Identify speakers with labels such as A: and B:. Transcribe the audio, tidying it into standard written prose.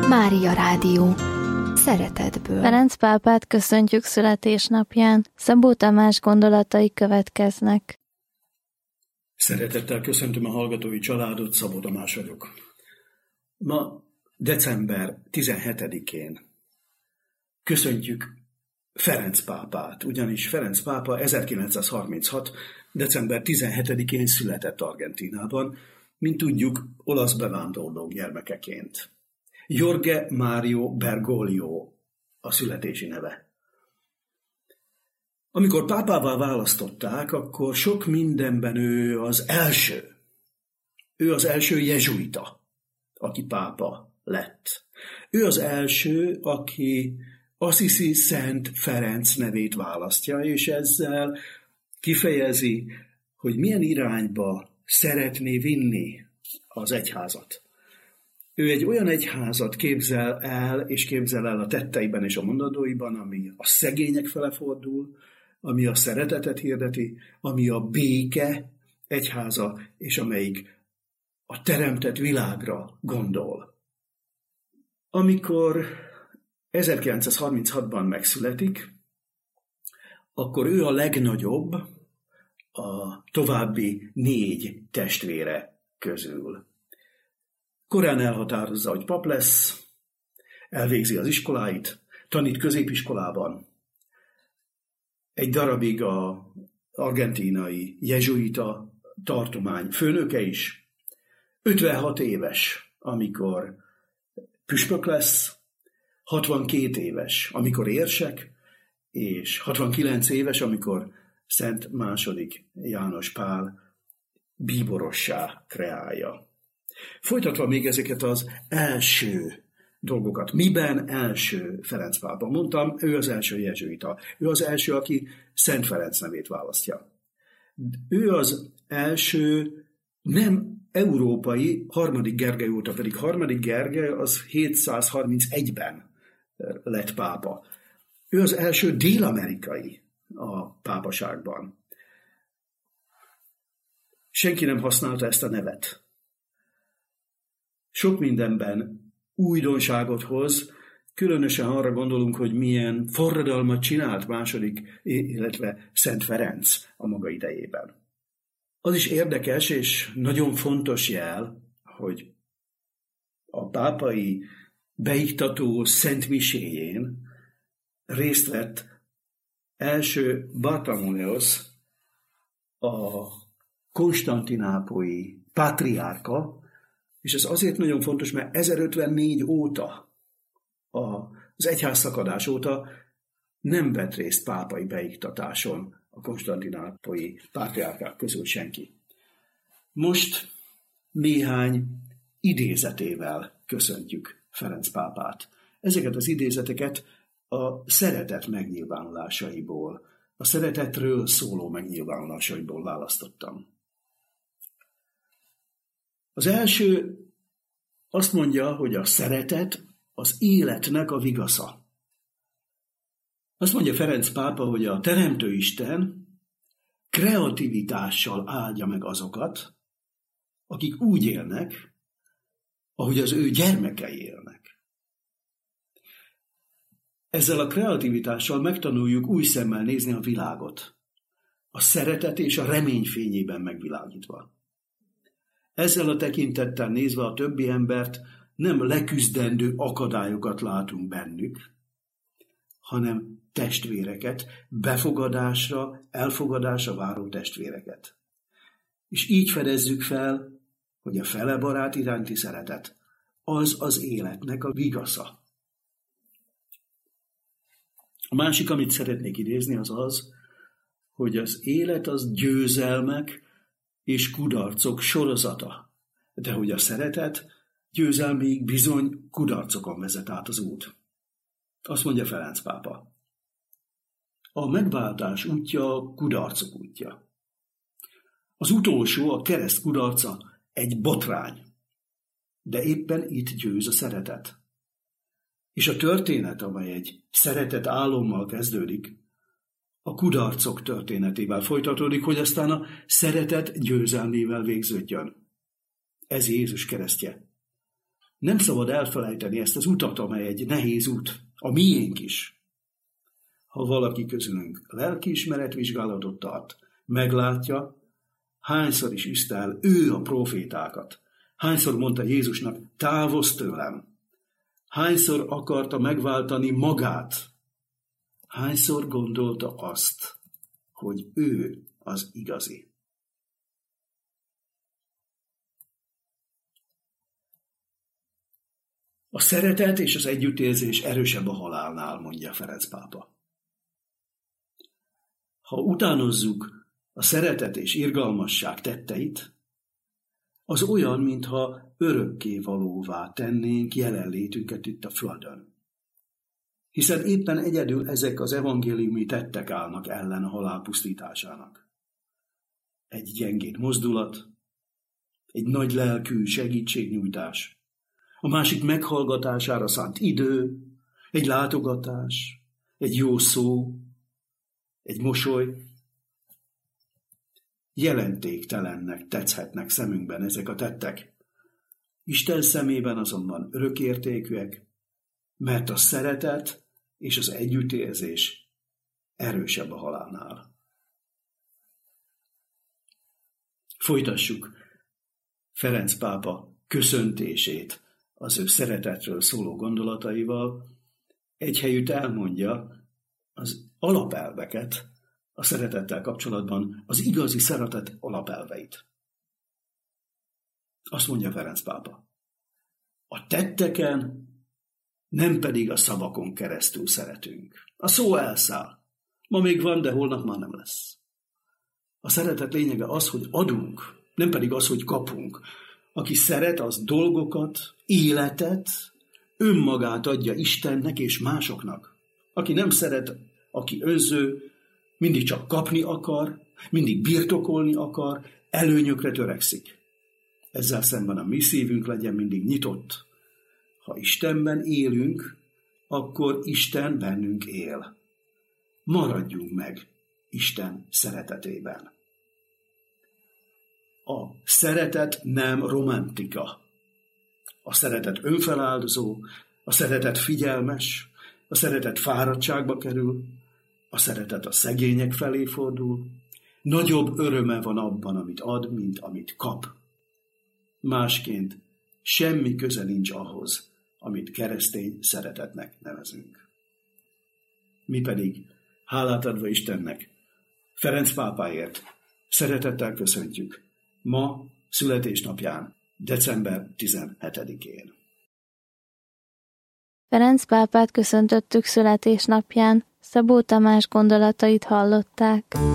A: Mária Rádió. Szeretetből.
B: Ferenc pápát köszöntjük születésnapján. Szabó Tamás gondolatai következnek.
C: Szeretettel köszöntöm a hallgatói családot, Szabó Tamás vagyok. Ma december 17-én köszöntjük Ferenc pápát, ugyanis Ferenc pápa 1936. december 17-én született Argentínában, mint tudjuk, olasz bevándorlók gyermekeként. Jorge Mario Bergoglio a születési neve. Amikor pápává választották, akkor sok mindenben ő az első. Ő az első jezsuita, aki pápa lett. Ő az első, aki Assisi Szent Ferenc nevét választja, és ezzel kifejezi, hogy milyen irányba szeretné vinni az egyházat. Ő egy olyan egyházat képzel el, és képzel el a tetteiben és a mondandóiban, ami a szegények fele fordul, ami a szeretetet hirdeti, ami a béke egyháza, és amelyik a teremtett világra gondol. Amikor 1936-ban megszületik, akkor ő a legnagyobb a további 4 testvére közül. Korán elhatározza, hogy pap lesz, elvégzi az iskoláit, tanít középiskolában. Egy darabig az argentínai jezsuita tartomány főnöke is. 56 éves, amikor püspök lesz, 62 éves, amikor érsek, és 69 éves, amikor Szent II. János Pál bíborossá kreálja. Folytatva még ezeket az első dolgokat. Miben első Ferenc pápa? Mondtam, ő az első jezsuita. Ő az első, aki Szent Ferenc nevét választja. Ő az első nem európai, harmadik Gergely óta, pedig harmadik Gergely az 731-ben lett pápa. Ő az első dél-amerikai a pápaságban. Senki nem használta ezt a nevet. Sok mindenben újdonságot hoz, különösen arra gondolunk, hogy milyen forradalmat csinált második, illetve Szent Ferenc a maga idejében. Az is érdekes és nagyon fontos jel, hogy a pápai beiktató Szent Miséjén részt vett első Bartholomeus, a konstantinápolyi pátriárka, és ez azért nagyon fontos, mert 1054 óta, az egyház szakadás óta nem vett részt pápai beiktatáson a konstantinápolyi pátriárkák közül senki. Most néhány idézetével köszöntjük Ferenc pápát. Ezeket az idézeteket a szeretet megnyilvánulásaiból, a szeretetről szóló megnyilvánulásaiból választottam. Az első azt mondja, hogy a szeretet az életnek a vigasza. Azt mondja Ferenc pápa, hogy a Teremtő Isten kreativitással áldja meg azokat, akik úgy élnek, ahogy az ő gyermekei élnek. Ezzel a kreativitással megtanuljuk új szemmel nézni a világot, a szeretet és a remény fényében megvilágítva. Ezzel a tekintettel nézve a többi embert nem leküzdendő akadályokat látunk bennük, hanem testvéreket, befogadásra, elfogadásra váró testvéreket. És így fedezzük fel, hogy a fele barát iránti szeretet az az életnek a vigasza. A másik, amit szeretnék idézni, az az, hogy az élet az győzelmek és kudarcok sorozata, de hogy a szeretet győzelméig bizony kudarcokon vezet át az út. Azt mondja Ferenc pápa. A megváltás útja a kudarcok útja. Az utolsó, a kereszt kudarca egy botrány, de éppen itt győz a szeretet. És a történet, amely egy szeretet álommal kezdődik, a kudarcok történetével folytatódik, hogy aztán a szeretet győzelmével végződjön. Ez Jézus keresztje. Nem szabad elfelejteni ezt az utat, amely egy nehéz út, a miénk is. Ha valaki közülünk lelkiismeretvizsgálatot tart, meglátja, hányszor is üzte el ő a profétákat, hányszor mondta Jézusnak, távozz tőlem, hányszor akarta megváltani magát, hányszor gondolta azt, hogy ő az igazi. A szeretet és az együttérzés erősebb a halálnál, mondja Ferenc pápa. Ha utánozzuk a szeretet és irgalmasság tetteit, az olyan, mintha örökké valóvá tennénk jelenlétünket itt a földön. Hiszen éppen egyedül ezek az evangéliumi tettek állnak ellen a halál pusztításának. Egy gyengéd mozdulat, egy nagy lelkű segítségnyújtás, a másik meghallgatására szánt idő, egy látogatás, egy jó szó, egy mosoly. Jelentéktelennek tetszhetnek szemünkben ezek a tettek. Isten szemében azonban örökértékűek, mert a szeretet és az együttérzés erősebb a halálnál. Folytassuk Ferenc pápa köszöntését az ő szeretetről szóló gondolataival. Egyhelyütt elmondja az alapelveket a szeretettel kapcsolatban, az igazi szeretet alapelveit. Azt mondja Ferenc pápa, a tetteken, nem pedig a szavakon keresztül szeretünk. A szó elszáll. Ma még van, de holnap már nem lesz. A szeretet lényege az, hogy adunk, nem pedig az, hogy kapunk. Aki szeret, az dolgokat, életet, önmagát adja Istennek és másoknak. Aki nem szeret, aki önző, mindig csak kapni akar, mindig birtokolni akar, előnyökre törekszik. Ezzel szemben a mi szívünk legyen mindig nyitott. Ha Istenben élünk, akkor Isten bennünk él. Maradjunk meg Isten szeretetében. A szeretet nem romantika. A szeretet önfeláldozó, a szeretet figyelmes, a szeretet fáradtságba kerül, a szeretet a szegények felé fordul. Nagyobb öröme van abban, amit ad, mint amit kap. Másként semmi köze nincs ahhoz, amit keresztény szeretetnek nevezünk. Mi pedig, hálát adva Istennek, Ferenc pápáért szeretettel köszöntjük ma születésnapján, december 17-én.
B: Ferenc pápát köszöntöttük születésnapján, Szabó Tamás gondolatait hallották.